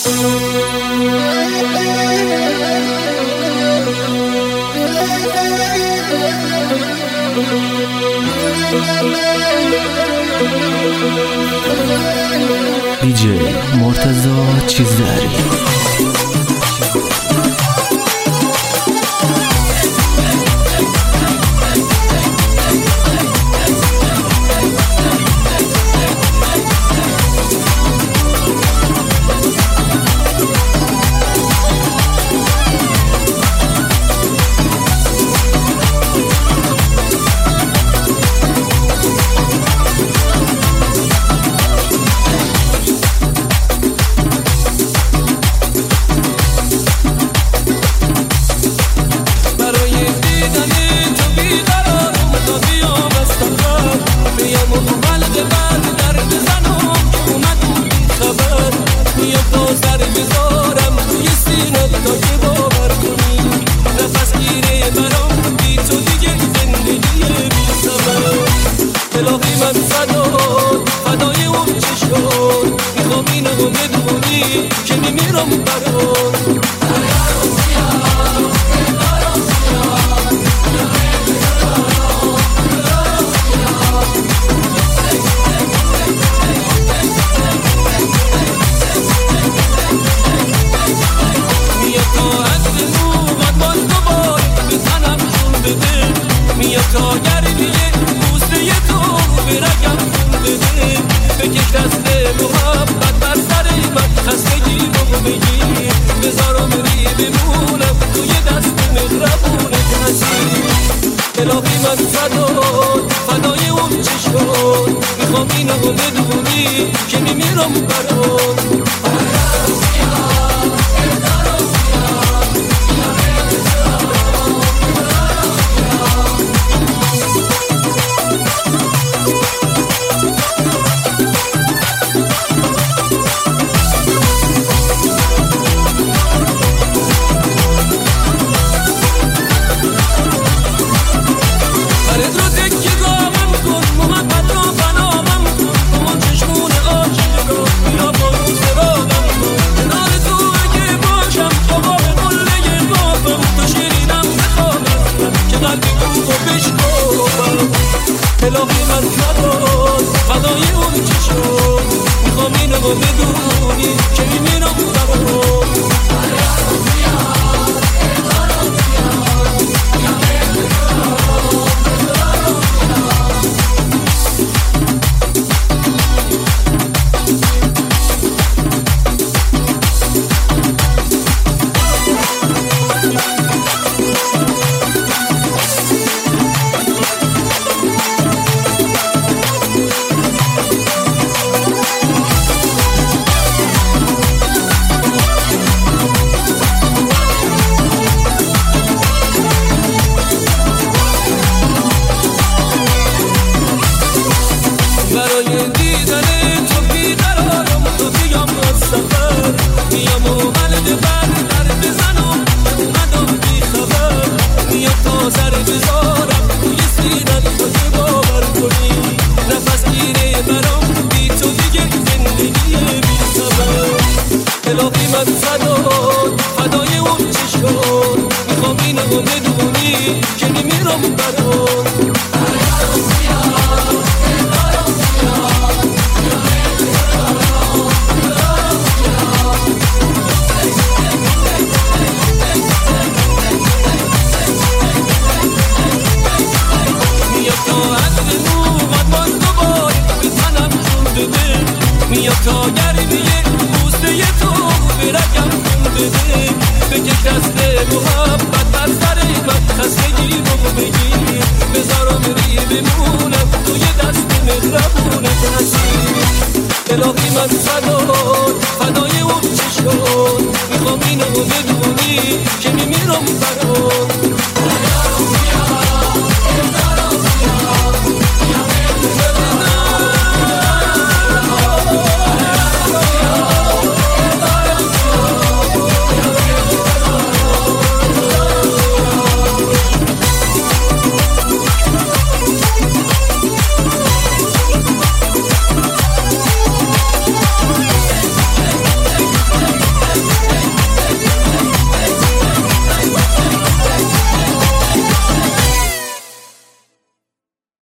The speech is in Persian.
دیجی مرتضی چیزداری. که میمیرم برات میاد تا از موقت باز دوباره به تنم جون بده میاد تا گرمیه بوسه تو به رگم خون بده بکش دست محبت بر سر من خستگی رو بگیر بذارم ری بمونم توی دست مهربونت هستی الهی من فدای اون چشمات میخوام اینو بدونی که میمیرم برات الهی من فدای اون چشم میخوام اینو بدونی که میمیرم برات برای دیدن تو بیقرارم تو بیام از سفر میام و قلب بر بزنم اومدم بی خبر میام تا سر بذارم توی سینت تو که باور کنی نفس گیره برام بی تو دیگه زندگی بی خبر الهی من فدای اون چشمات میخوام اینو بدونی که میمیرم برات میاد تا گرمیه بوسه تو به رگم خون بده بکش دست محبت بر سر من خستگی رو بگیر بذارم ری بمونم توی دست مهربونت هستی الهی من فدای اون چشمات میخوام اینو بدونی که میمیرم برات